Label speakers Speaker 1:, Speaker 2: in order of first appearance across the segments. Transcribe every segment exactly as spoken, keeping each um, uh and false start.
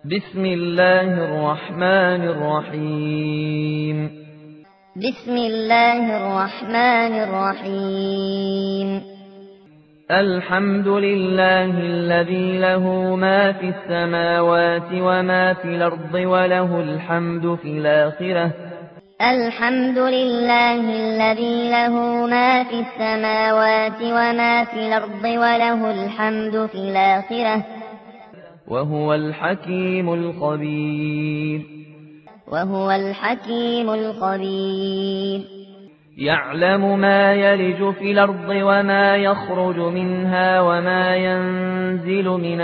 Speaker 1: بسم الله الرحمن الرحيم
Speaker 2: بسم الله الرحمن الرحيم
Speaker 1: الحمد لله الذي له ما في السماوات وما في الأرض وله الحمد في الآخرة
Speaker 2: الحمد لله الذي له ما في السماوات وما في الأرض وله الحمد في الآخرة
Speaker 1: وهو الحكيم الخبير
Speaker 2: وهو الحكيم الخبير
Speaker 1: يعلم ما يلج في الأرض وما يخرج منها وما ينزل من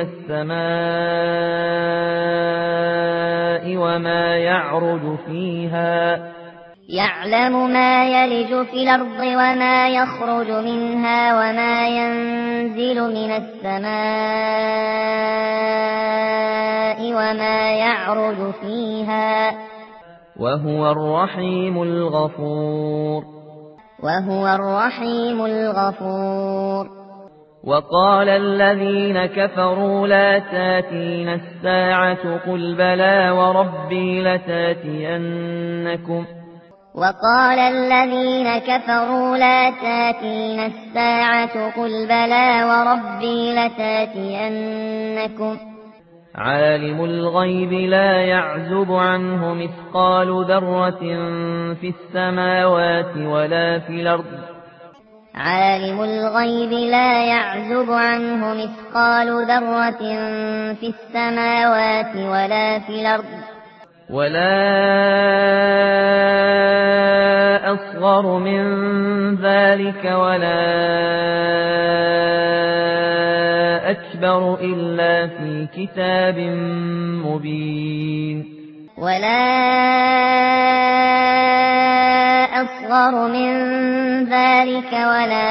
Speaker 1: السماء وما يعرج فيها
Speaker 2: يعلم ما يلج في الأرض وما يخرج منها وما ينزل من السماء وما يعرج فيها
Speaker 1: وهو الرحيم الغفور
Speaker 2: وهو الرحيم الغفور
Speaker 1: وقال الذين كفروا لا تاتين الساعة قل بلى وربي لتاتينكم
Speaker 2: وقال الذين كفروا لا تاتين الساعة قل بلى وربي لتاتينكم
Speaker 1: عالم الغيب لا يعزب عنه مثقال ذرة في السماوات ولا في الأرض
Speaker 2: عالم الغيب لا يعزب عنه مثقال ذرة في السماوات ولا في الأرض
Speaker 1: ولا أصغر من ذلك ولا أكبر إلا في كتاب مبين
Speaker 2: ولا أصغر من ذلك ولا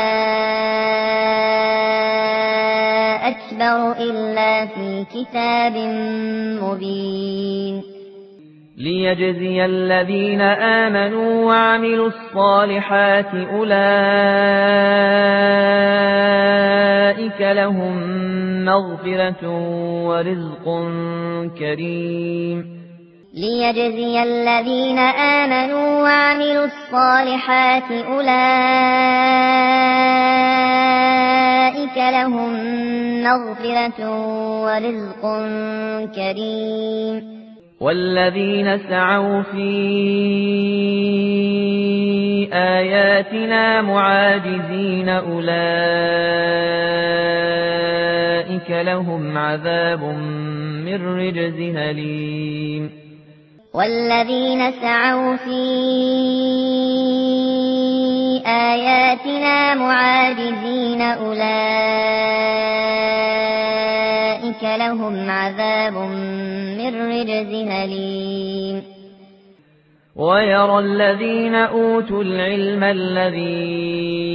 Speaker 2: أكبر إلا في كتاب مبين
Speaker 1: ليجزي الذين آمنوا وعملوا الصالحات أولئك لهم مغفرة ورزق كريم
Speaker 2: ليجزي الذين آمنوا وعملوا الصالحات أولئك لهم مغفرة ورزق كريم
Speaker 1: والذين سعوا في آياتنا معاجزين أولئك لهم عذاب من رجز أليم
Speaker 2: والذين سعوا في آياتنا معاجزين أولئك لهم عذاب من رجز أليم
Speaker 1: ويرى الذين أوتوا العلم الذي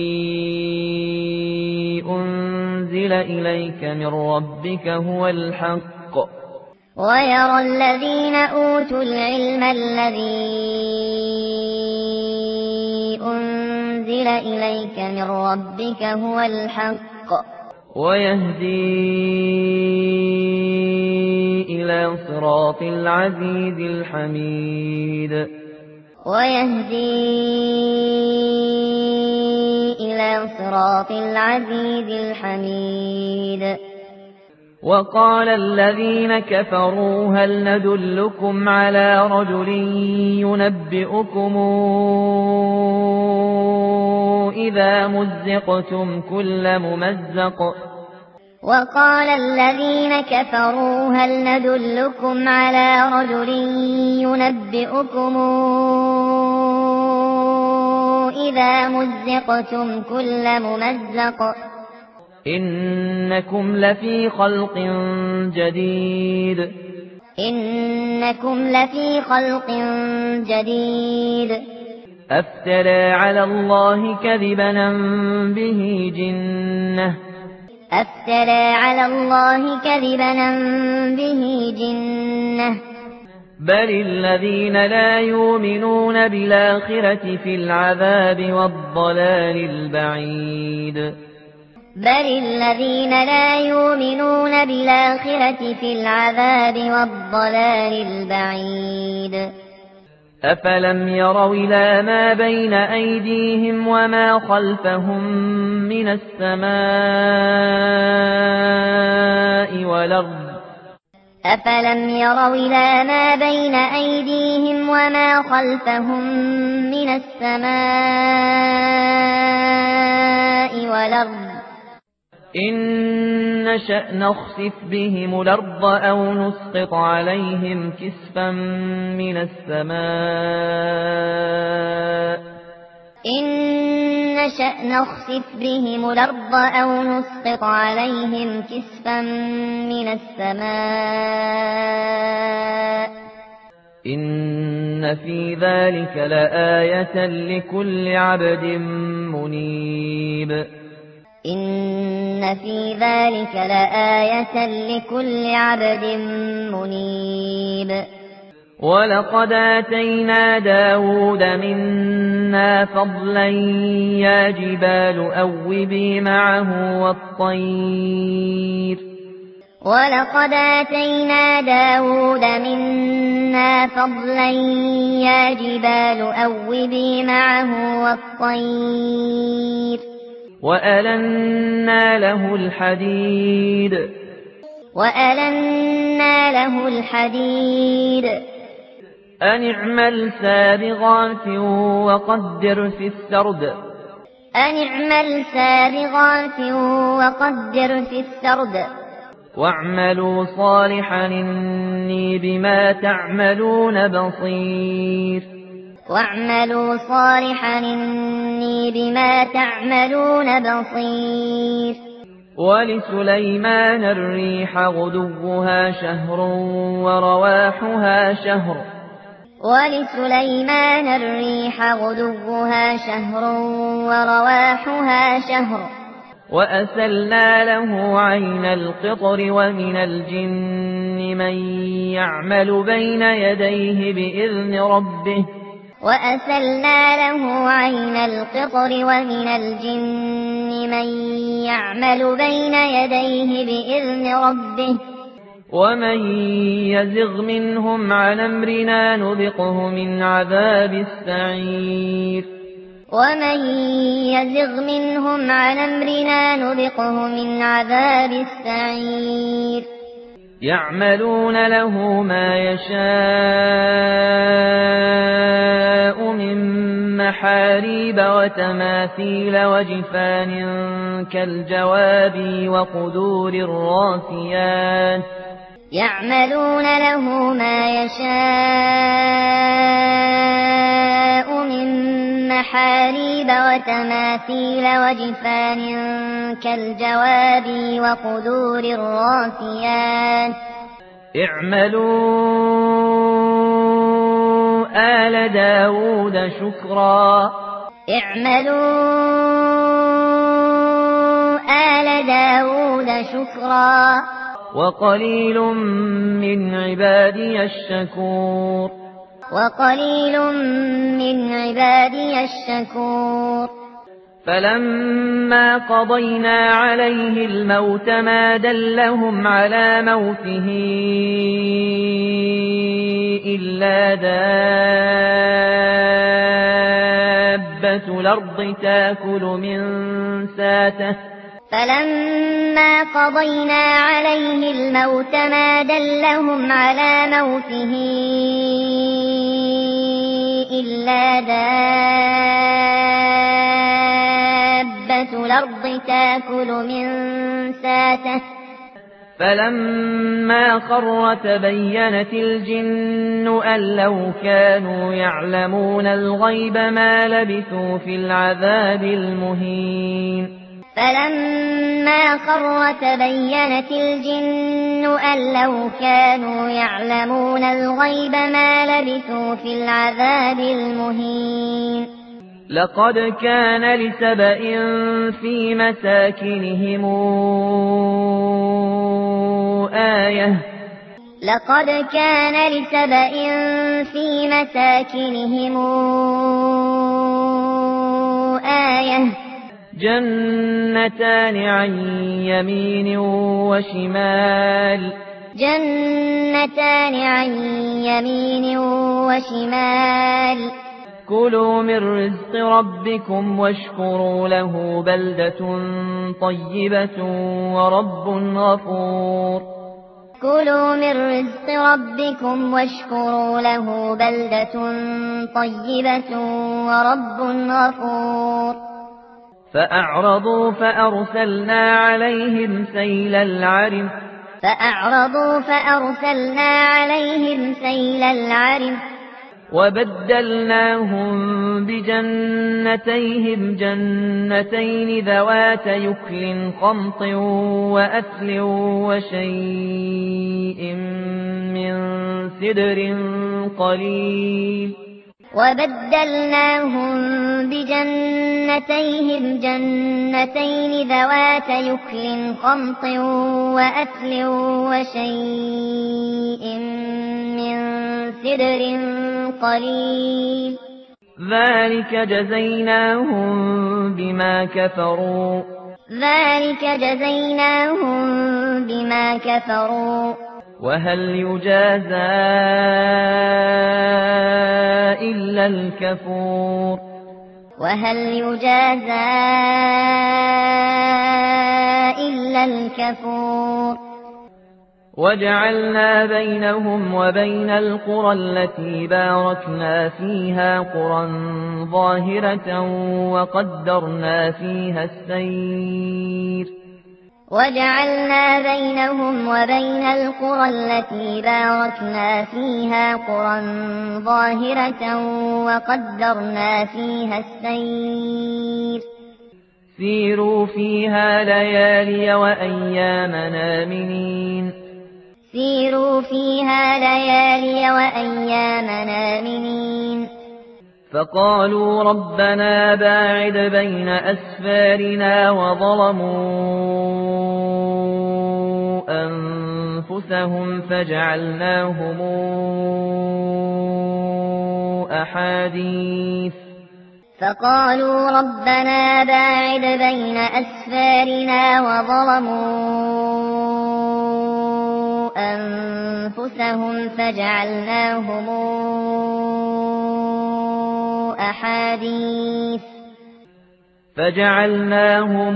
Speaker 1: أنزل إليك من ربك هو الحق
Speaker 2: ويرى الذين أوتوا العلم الذي أنزل إليك من ربك هو الحق
Speaker 1: ويهدي إلى صراط العزيز الحميد
Speaker 2: ويهدي إلى صراط العزيز الحميد
Speaker 1: وقال الذين كفروا هل ندلكم على رجل ينبئكم إذا مزقتم كل ممزق
Speaker 2: وقال الذين كفروا هل ندلكم على رجل ينبئكم إذا مزقتم كل ممزق
Speaker 1: إنكم لفي خلق جديد
Speaker 2: إنكم لفي خلق جديد
Speaker 1: أفترى على الله كذبا به جنة
Speaker 2: أفترى على الله كذبا به جنة
Speaker 1: بل الذين لا يؤمنون بالآخرة في العذاب والضلال البعيد
Speaker 2: بل الذين لا يؤمنون بالآخرة في العذاب والضلال البعيد
Speaker 1: أفلم يروا إلى ما بين أيديهم وما خلفهم من السماء والأرض
Speaker 2: أفلم يروا إلى ما بين أيديهم وما خلفهم من السماء والأرض
Speaker 1: إن نشأ نخسف بهم الأرض أو نسقط عليهم كسفا من السماء
Speaker 2: إن نشأ نخسف بهم الأرض أو نسقط عليهم كسفا من السماء
Speaker 1: إن في ذلك لآية لكل عبد منيب
Speaker 2: إن في ذلك لآية لكل عبد منيب
Speaker 1: ولقد آتينا داود منا فضلا يا جبال أوبي معه والطير
Speaker 2: ولقد آتينا داود منا فضلا يا جبال أوبي معه والطير
Speaker 1: وألنا له الحديد
Speaker 2: وألنا له الحديد
Speaker 1: أن اعمل سابغات وقدر في السرد
Speaker 2: أن اعمل سابغات وقدر في السرد
Speaker 1: واعملوا صالحا إني بما تعملون بصير
Speaker 2: واعملوا صالحا إني بما تعملون بصير
Speaker 1: ولسليمان الريح غدوها شهر ورواحها شهر
Speaker 2: ولسليمان الريح غدوها شهر ورواحها شهر
Speaker 1: وأسلنا له عين القطر ومن الجن من يعمل بين يديه بإذن ربه
Speaker 2: وأسلنا له عين القطر ومن الجن من يعمل بين يديه بإذن ربه
Speaker 1: ومن يزغ منهم عن أمرنا نذقه من عذاب السعير
Speaker 2: ومن يزغ منهم عن أمرنا نذقه من عذاب السعير
Speaker 1: يعملون له ما يشاء من محاريب وتماثيل وجفان كالجواب وقدور الراسيات
Speaker 2: يعملون له ما يشاء من محاريب وتماثيل وجفان كالجواب وقدور الراسيات
Speaker 1: اعملوا آل داود شكرا
Speaker 2: اعملوا آل داود شكرا
Speaker 1: وقليل من عبادي الشكور
Speaker 2: وقليل من عبادي الشكور
Speaker 1: فلما قضينا عليه الموت ما دلهم على موته إلا دابة الأرض تأكل من ساته
Speaker 2: فلما قضينا عليه الموت ما دلهم على موته إلا دابة الأرض تأكل من ساته
Speaker 1: فلما خر تبينت الجن أن لو كانوا يعلمون الغيب ما لبثوا في العذاب المهين
Speaker 2: فلما خر تبينت الجن أن لو كانوا يعلمون الغيب ما لبثوا في العذاب المهين
Speaker 1: لقد كان لسبأ في مساكنهم آية
Speaker 2: لقد كان لسبأ في مساكنهم آية
Speaker 1: جنتان عن يمين وشمال
Speaker 2: جنتان عن يمين وشمال
Speaker 1: كلوا من رزق ربكم واشكروا له بلدة طيبة ورب غفور
Speaker 2: كلوا من رزق ربكم واشكروا له بلدة طيبة ورب غفور
Speaker 1: فأعرضوا فأرسلنا عليهم سيل العرم
Speaker 2: فأعرضوا فأرسلنا عليهم سيل العرم
Speaker 1: وبدلناهم بجنتيهم جنتين ذوات يكل خمط وأثل وشيء من سدر قليل
Speaker 2: وبدلناهم بجنتيهم جنتين ذوات يكل خمط وأثل وشيء من سدر قليل
Speaker 1: ذلك جزيناهم بما كفروا
Speaker 2: ذلك جزيناهم بما كفروا
Speaker 1: وهل يجازى إلا الكفور
Speaker 2: وهل يجازى إلا الكفور
Speaker 1: وجعلنا بينهم وبين القرى التي باركنا فيها قرى ظاهرة وقدرنا فيها السير
Speaker 2: وجعلنا بينهم وبين القرى التي باركنا فيها قرى ظاهرة وقدرنا فيها السير
Speaker 1: سيروا فيها ليالي وأياما آمنين
Speaker 2: سيروا فيها ليالي وأياما آمنين
Speaker 1: فقالوا ربنا باعد بين أسفارنا وظلموا أنفسهم فجعلناهم أحاديث
Speaker 2: فقالوا ربنا باعد بين أسفارنا وظلموا أنفسهم فجعلناهم أحاديث
Speaker 1: فجعلناهم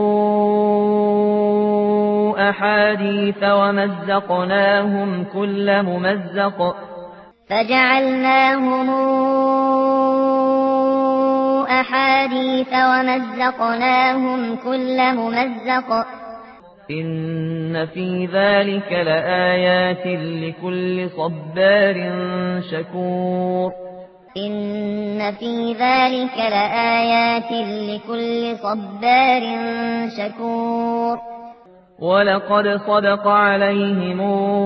Speaker 1: أحاديث ومزقناهم كل ممزق
Speaker 2: فجعلناهم أحاديث ومزقناهم كل ممزق
Speaker 1: إن في ذلك لآيات لكل صبار شكور
Speaker 2: إن في ذلك لآيات لكل صبار شكور
Speaker 1: ولقد صدق عليهم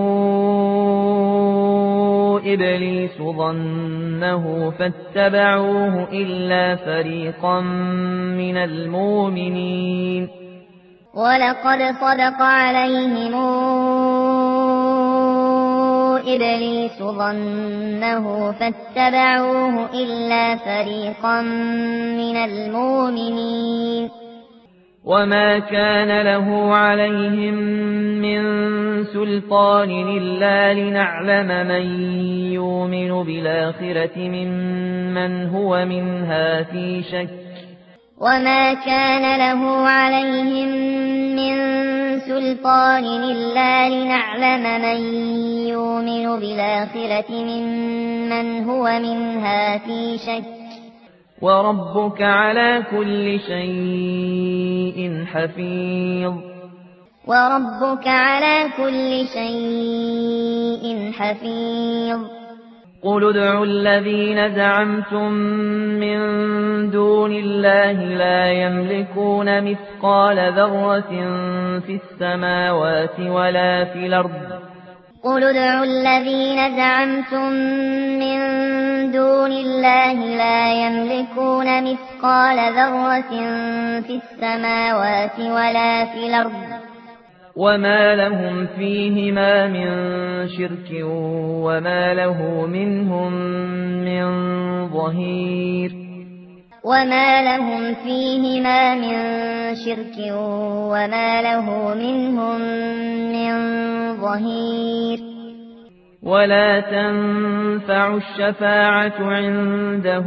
Speaker 1: إبليس ظنه فاتبعوه إلا فريقا من المؤمنين
Speaker 2: ولقد صدق عليهم إبليس ظنه فاتبعوه إلا فريقا من المؤمنين
Speaker 1: وما كان له عليهم من سلطان إلا لنعلم من يؤمن بالآخرة ممن هو منها في شك
Speaker 2: وما كان له عليهم من سلطان إلا لنعلم من يؤمن بالآخرة ممن هو منها في شك
Speaker 1: وربك على كل شيء حفيظ
Speaker 2: وربك على كل شيء حفيظ
Speaker 1: قل ادعوا الذين زعمتم من دون الله لا يملكون مثقال ذرة في السماوات ولا في الأرض
Speaker 2: قل ادعوا الذين زعمتم من دون الله لا يملكون مثقال ذرة في السماوات ولا في الأرض
Speaker 1: وما لهم فيهما من شرك وما له منهم من ظهير
Speaker 2: وما لهم فيهما من شرك وما له منهم من ظهير
Speaker 1: ولا تنفع الشفاعة عنده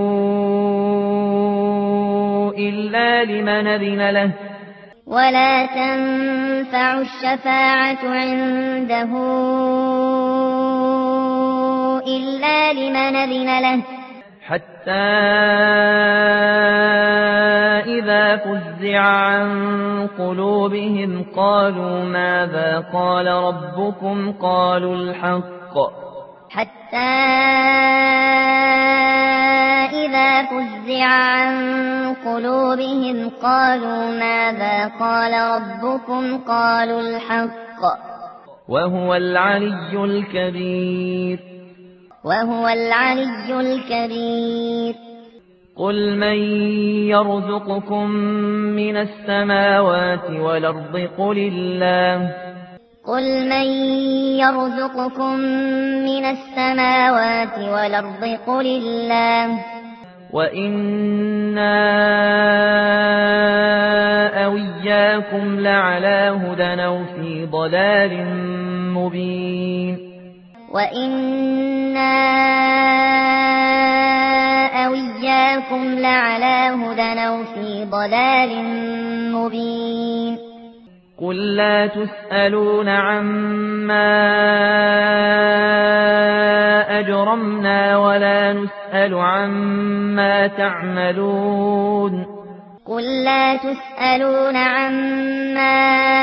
Speaker 1: إلا لمن أذن له
Speaker 2: ولا تنفع الشفاعة عنده إلا لمن أذن له
Speaker 1: حتى إذا فزع عن قلوبهم قالوا ماذا قال ربكم قالوا الحق
Speaker 2: حتى إذا فزع عن قلوبهم قالوا ماذا قال ربكم قالوا الحق
Speaker 1: وهو العلي الكبير
Speaker 2: وهو العلي الكبير
Speaker 1: قل من يرزقكم من السماوات والأرض قل الله
Speaker 2: قل من يرزقكم من السماوات والأرض قل الله
Speaker 1: وإنا أو إياكم لعلى هدى أو في ضلال مبين
Speaker 2: وإنا أو إياكم لعلى هدى أو في ضلال مبين
Speaker 1: قل لا تسألون عما أجرمنا ولا نسأل عما تعملون
Speaker 2: قل لا تسألون عما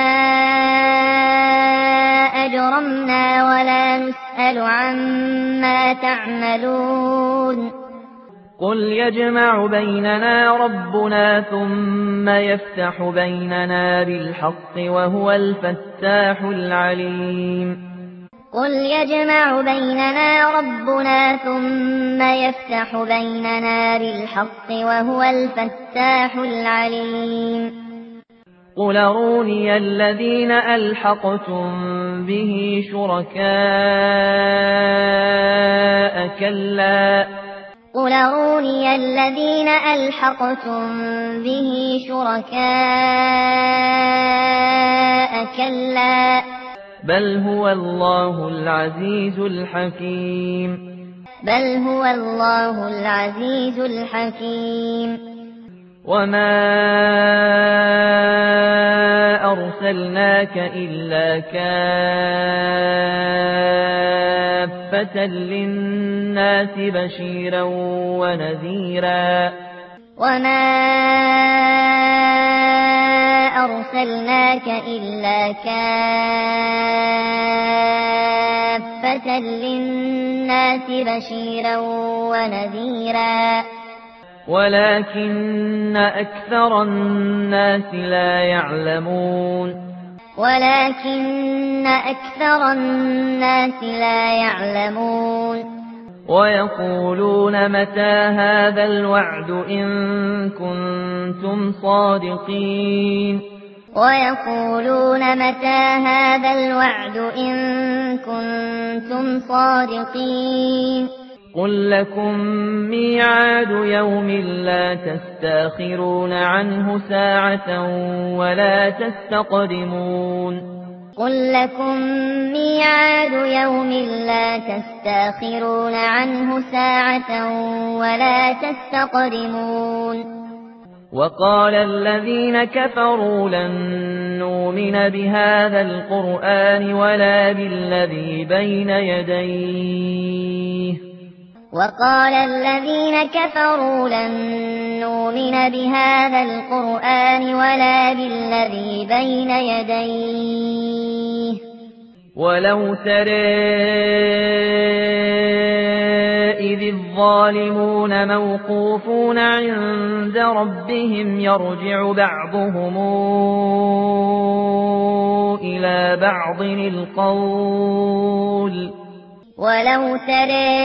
Speaker 2: أجرمنا ولا نسأل عما تعملون
Speaker 1: قل يجمع بيننا ربنا ثم يفتح بيننا بالحق وهو الفتاح العليم
Speaker 2: قل يجمع بيننا ربنا ثم يفتح بيننا بالحق وهو الفتاح العليم
Speaker 1: قل أروني الذين ألحقتم به شركاء كلا
Speaker 2: قل أروني الذين ألحقتم به شركاء كلا
Speaker 1: بل هو الله العزيز الحكيم
Speaker 2: بل هو الله العزيز الحكيم
Speaker 1: وما أرسلناك إلا كافة للناس بشيرا ونذيرا
Speaker 2: وما أرسلناك إلا كافة للناس بشيرا ونذيرا
Speaker 1: ولكن أكثر الناس لا يعلمون
Speaker 2: ولكن أكثر الناس لا يعلمون
Speaker 1: ويقولون متى هذا الوعد إن كنتم صادقين
Speaker 2: ويقولون متى هذا الوعد إن كنتم صادقين
Speaker 1: قل لكم ميعاد يوم لا تستأخرون عنه ساعة ولا تستقدمون
Speaker 2: قل لكم ميعاد يوم لا تستأخرون عنه ساعة ولا تستقدمون
Speaker 1: وقال الذين كفروا لن نؤمن بهذا القرآن ولا بالذي بين يديه
Speaker 2: وقال الذين كفروا لن نؤمن بهذا القرآن ولا بالذي بين يديه
Speaker 1: ولو ترى إذ الظالمون موقوفون عند ربهم يرجع بعضهم إلى بعض القول
Speaker 2: ولو ترى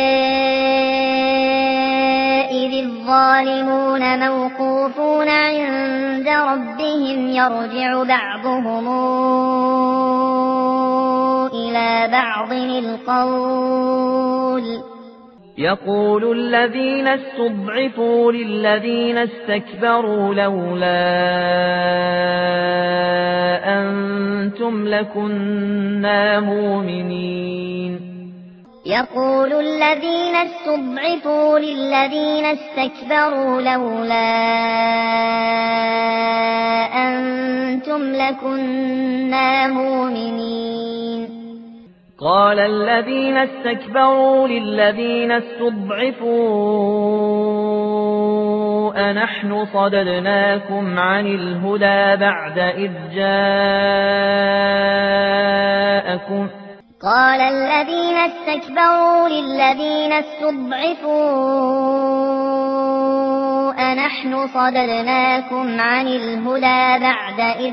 Speaker 2: إذ الظالمون موقوفون عند ربهم يرجع بعضهم إلى بعض القول
Speaker 1: يقول الذين استضعفوا للذين استكبروا لولا أنتم لكنا مؤمنين
Speaker 2: يقول الذين استضعفوا للذين استكبروا لولا أنتم لكنا مؤمنين
Speaker 1: قال الذين استكبروا للذين استضعفوا أنحن صددناكم عن الهدى بعد إذ جاءكم
Speaker 2: قال الذين استكبروا للذين استضعفوا أنحن صددناكم عن الهدى بعد إذ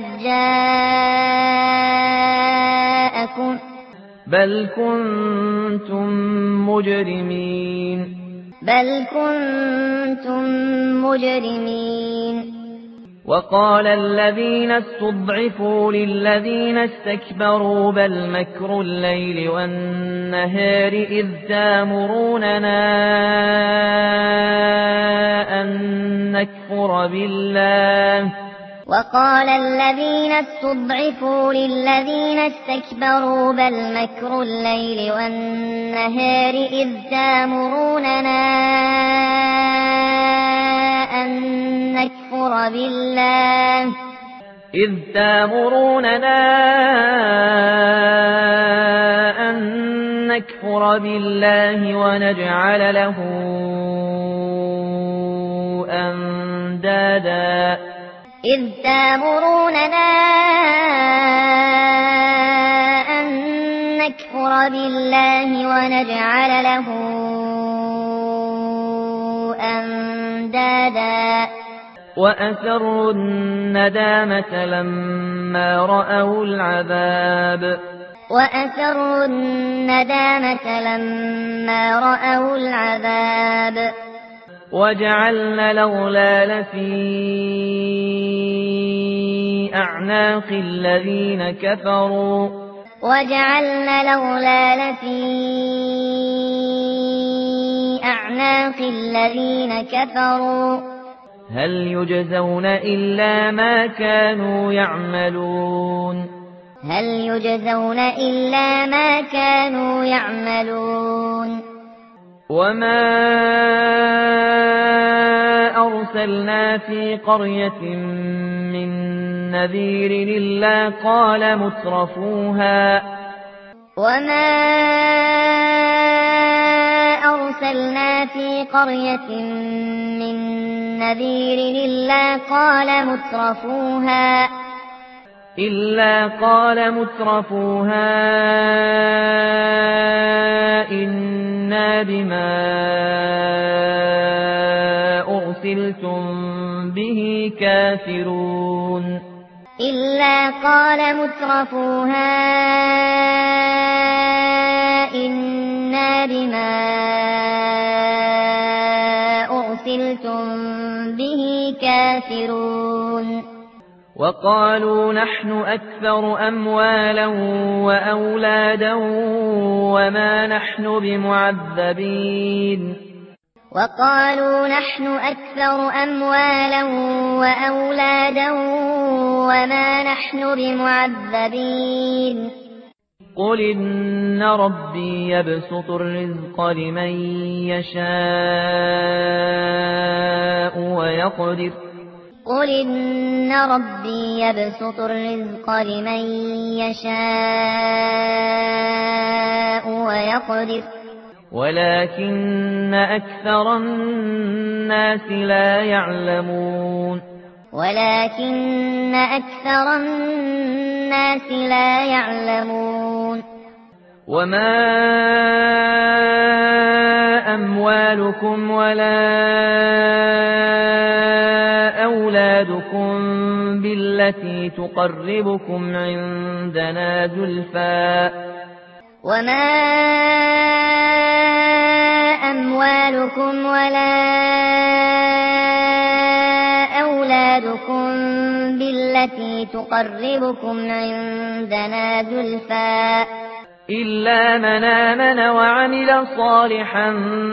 Speaker 2: جاءكم
Speaker 1: بل كنتم مجرمين
Speaker 2: بل كنتم مجرمين
Speaker 1: وقال الذين استضعفوا للذين استكبروا بل مكر الليل والنهار إذ تأمروننا أن نكفر بالله
Speaker 2: وقال الذين استضعفوا للذين استكبروا بل مكر الليل والنهار إذ تأمروننا أن نكفر بالله
Speaker 1: إذ تأمروننا أن نكفر بالله ونجعل له أندادا
Speaker 2: إذ تأمروننا أن نكفر بالله ونجعل له أندادا
Speaker 1: وأسروا الندامة لما رأوا العذاب
Speaker 2: وأسروا الندامة لما رأوا العذاب
Speaker 1: وجعلنا الأغلال في أعناق الذين كفروا
Speaker 2: وجعلنا الأغلال في أعناق الذين كفروا
Speaker 1: هل يجزون إلا ما كانوا يعملون
Speaker 2: هل يجزون إلا ما كانوا يعملون
Speaker 1: وما أرسلنا في قرية من نذير إلا قال مترفوها
Speaker 2: وما أرسلنا في قرية من نذير إلا قال مترفوها
Speaker 1: إلا قال مترفوها إنا بما أرسلتم به كافرون
Speaker 2: إلا قال مترفوها إنا بما أرسلتم به كافرون
Speaker 1: وقالوا نحن أكثر أموالا وأولادا وما نحن بمعذبين
Speaker 2: وقالوا نحن أكثر أموالا وأولادا وما نحن بمعذبين
Speaker 1: قل إن ربي يبسط الرزق لمن يشاء ويقدر
Speaker 2: قل إن ربي يبسط الرزق لمن يشاء ويقدر
Speaker 1: ولكن أكثر الناس لا يعلمون
Speaker 2: ولكن أكثر الناس لا يعلمون
Speaker 1: وما أموالكم ولا أولادكم بالتي تقربكم عندنا زلفى
Speaker 2: وما أموالكم ولا أولادكم بالتي تقربكم عندنا زلفى
Speaker 1: إلا من آمن وعمل صالحا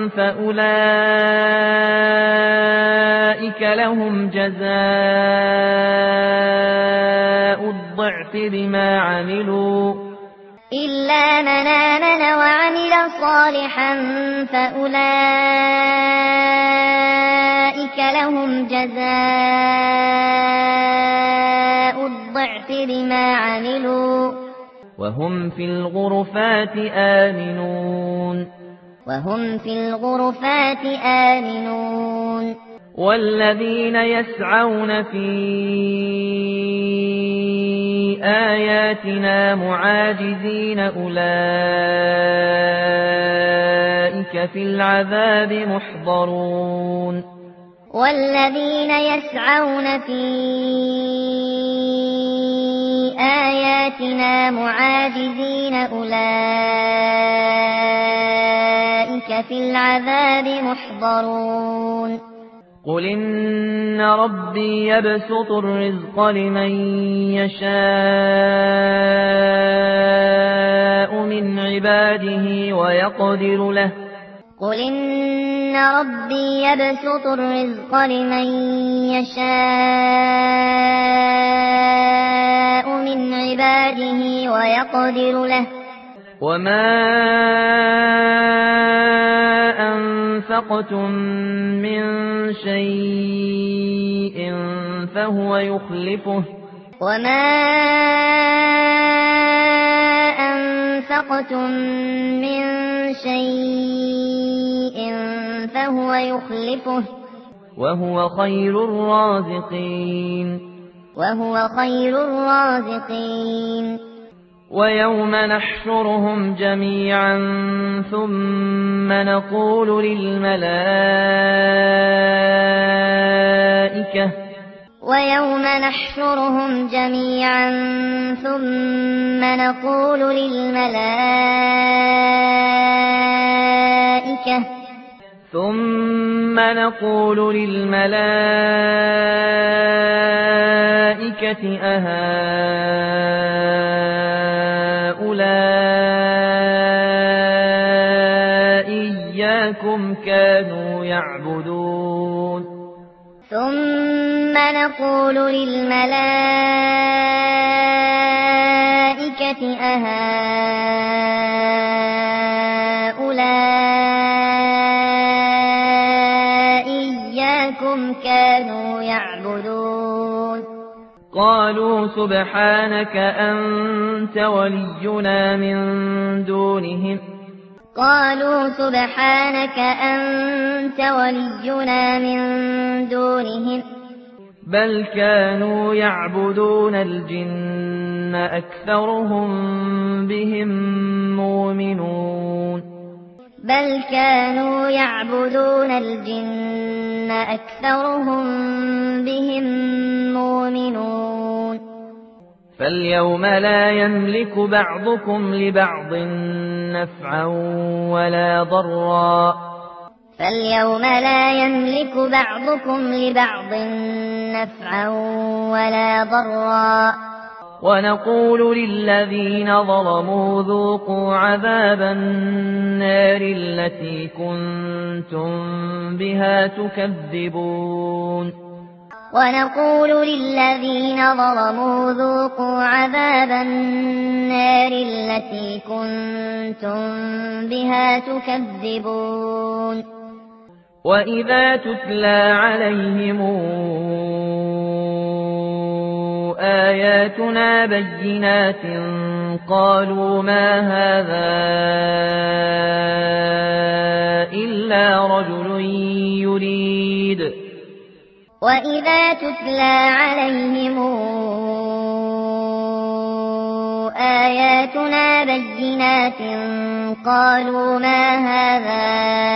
Speaker 1: فأولئك لهم جزاء الضعف بما عملوا
Speaker 2: إلا من آمن وعمل صالحا فأولئك لهم جزاء الضعف بما عملوا
Speaker 1: وهم في الغرفات آمنون
Speaker 2: وهم في الغرفات آمنون
Speaker 1: والذين يسعون في آياتنا معاجزين أولئك في العذاب محضرون
Speaker 2: والذين يسعون في آياتنا معاجزين أولئك في العذاب محضرون
Speaker 1: قل إن ربي يبسط الرزق لمن يشاء من عباده ويقدر له
Speaker 2: قل إن ربي يبسط الرزق لمن يشاء من عباده ويقدر له
Speaker 1: وما أنفقتم من شيء فهو يخلفه
Speaker 2: وما أنفقتم من شيء فهو يخلفه
Speaker 1: وهو خير الرازقين
Speaker 2: وهو خير الرازقين
Speaker 1: ويوم نحشرهم جميعا ثم نقول للملائكة
Speaker 2: ويوم نحشرهم جميعا ثم نقول للملائكة
Speaker 1: ثم نقول للملائكة أهؤلاء إياكم كانوا يعبدون
Speaker 2: ثم نقول للملائكة أهؤلاء إياكم كانوا يعبدون
Speaker 1: قالوا سبحانك أنت ولينا من دونهم
Speaker 2: قالوا سبحانك أنت ولينا من دونهم
Speaker 1: بل كانوا يعبدون الجن أكثرهم بهم مؤمنون
Speaker 2: بل كانوا يعبدون الجن أكثرهم بهم مؤمنون
Speaker 1: فاليوم لا يملك بعضكم لبعض نفعا ولا ضرا
Speaker 2: فاليوم لا يملك بعضكم لبعض نفعا ولا ضرا
Speaker 1: ونقول للذين ظلموا ذوقوا عذاب النار التي كنتم بها تكذبون
Speaker 2: ونقول للذين ظلموا ذوقوا عذاب النار التي كنتم بها تكذبون
Speaker 1: وإذا تتلى عليهم آياتنا بينات قالوا ما هذا إلا رجل يريد
Speaker 2: وإذا تتلى عليهم آياتنا بينات قالوا ما هذا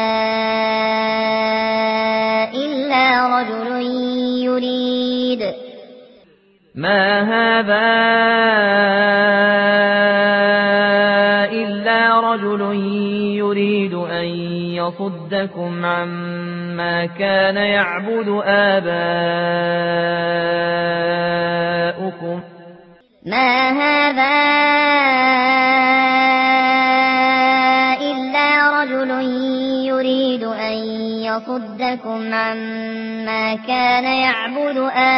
Speaker 2: إلا رجل يريد
Speaker 1: ما هذا إلا رجل يريد أن يصدكم عما كان يعبد آباؤكم
Speaker 2: ما هذا رجل يريد أن يصدكم عما كان يعبد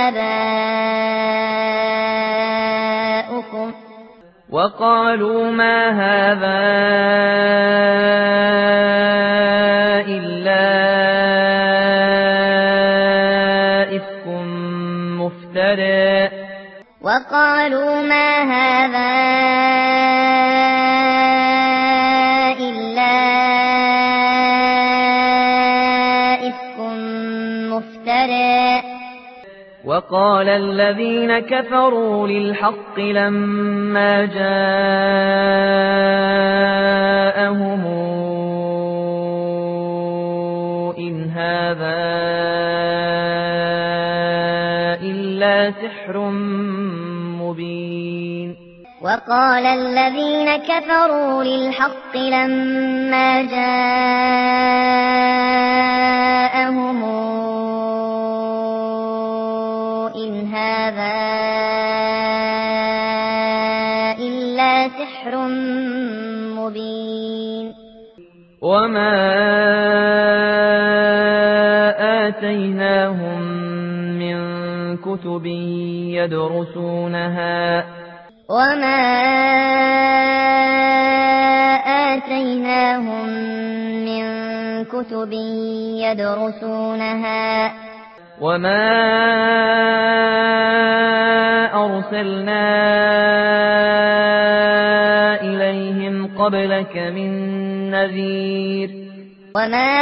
Speaker 2: آباؤكم
Speaker 1: وقالوا ما هذا إلا إفك مفترى
Speaker 2: وقالوا ما هذا إلا إفك مفترى
Speaker 1: وقال الذين كفروا للحق لما جاءهم إن هذا إلا سحر مبين
Speaker 2: وقال الذين كفروا للحق لما جاءهم إن هذا إلا سحر مبين
Speaker 1: وما آتيناهم من كتب يدرسونها
Speaker 2: وما آتيناهم من كتب يدرسونها
Speaker 1: وما أرسلنا إليهم قبلك من نذير
Speaker 2: وما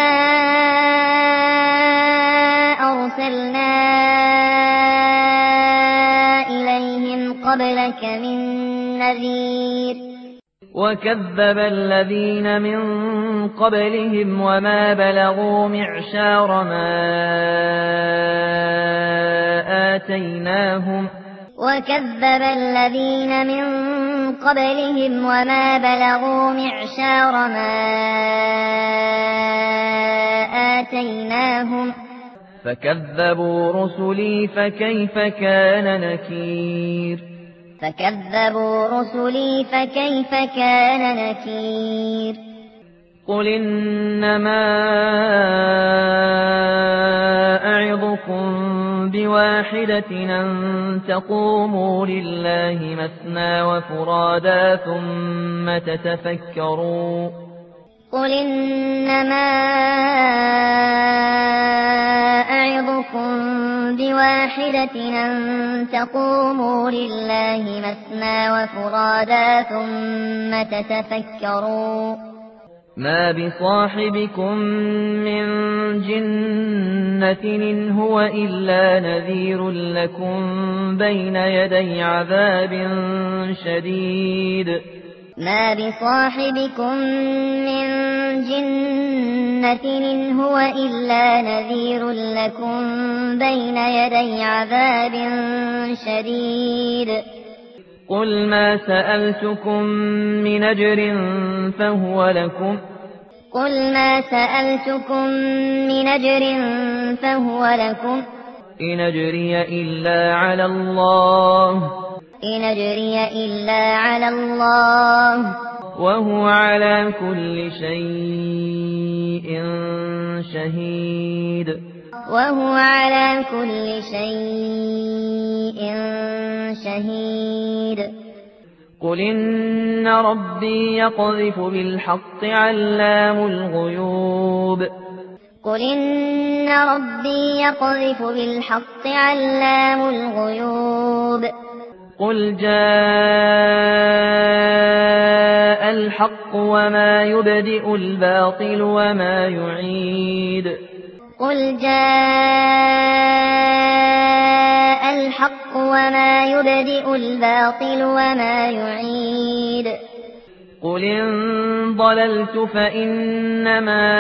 Speaker 2: أرسلنا إليهم قبلك من نذير
Speaker 1: وكذب الذين من قبلهم وما بلغوا معشار ما آتيناهم
Speaker 2: وكذب الذين من قبلهم وما بلغوا معشار ما آتيناهم
Speaker 1: فكذبوا رسلي فكيف كان نكير
Speaker 2: فكذبوا رسلي فكيف كان نكير
Speaker 1: قل إنما أعظكم بواحدة أن تقوموا لله مثنى وفرادا ثم تتفكروا
Speaker 2: قل إنما أعظكم بواحدة أن تقوموا لله مثنى وفرادا ثم تتفكروا
Speaker 1: ما بصاحبكم من جنة إن هو إلا نذير لكم بين يدي عذاب شديد
Speaker 2: ما بصاحبكم من جنة إن هو إلا نذير لكم بين يدي عذاب شديد
Speaker 1: قل ما سألتكم من أجر فهو لكم
Speaker 2: قل ما سألتكم من أجر فهو لكم
Speaker 1: إن أجري إلا على الله
Speaker 2: إن أجري إلا على الله
Speaker 1: وهو على كل شيء شهيد
Speaker 2: وهو على كل شيء شهيد
Speaker 1: قل إن ربي يقذف بالحق علام الغيوب
Speaker 2: قل إن ربي يقذف بالحق علام الغيوب
Speaker 1: قل جاء الحق وما يبدئ الباطل وما يعيد
Speaker 2: قل جاء الحق وما يبدئ الباطل وما يعيد
Speaker 1: قل إن ضللت فإنما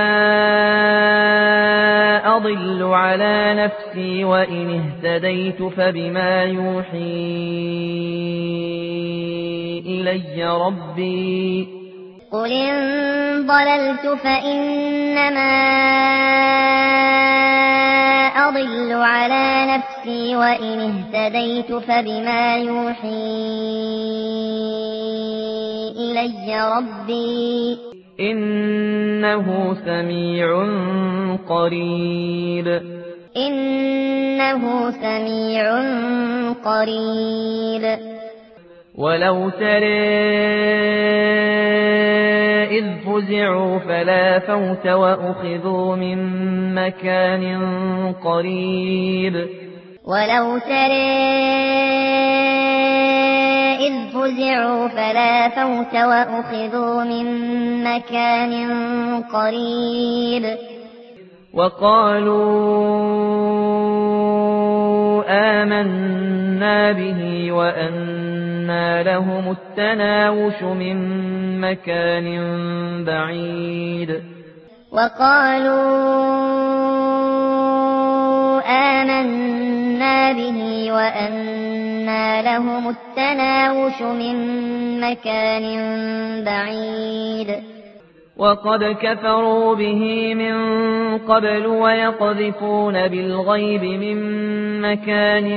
Speaker 1: أضل على نفسي وإن اهتديت فبما يوحي إلي ربي
Speaker 2: قل إن ضللت فإنما أضل على نفسي وإن اهتديت فبما يوحي إلي ربي
Speaker 1: إن إنه سميع قريب
Speaker 2: إنه سميع قريب
Speaker 1: ولو ترى إذ فزعوا فلا فوت وأخذوا من مكان قريب
Speaker 2: ولو ترى إذ فزعوا فلا فوت وأخذوا من مكان قريب
Speaker 1: وقالوا آمنا به وأنى لهم التناوش من مكان بعيد
Speaker 2: وقالوا آمنا به وأنى لهم التناوش من مكان بعيد
Speaker 1: وقد كفروا به من قبل ويقذفون بالغيب من مكان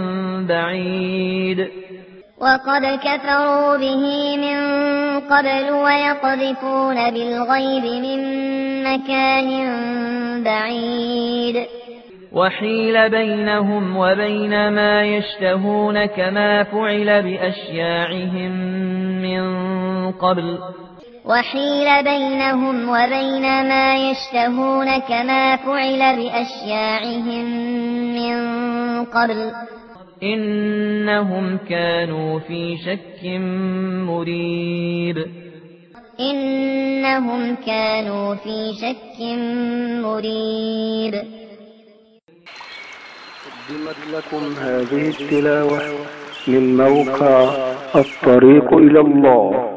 Speaker 1: بعيد
Speaker 2: وقد كفروا به من قبل ويقذفون بالغيب من مكان بعيد
Speaker 1: وحيل بينهم وبين ما يشتهون كما فعل بأشياعهم من قبل
Speaker 2: وحيل بينهم وبين ما يشتهون كما فعل بأشياعهم من قبل
Speaker 1: إنهم كانوا في شك مريب
Speaker 2: إنهم كانوا في شك مريب.
Speaker 3: قدمت لكم هذه التلاوة من موقع الطريق إلى الله.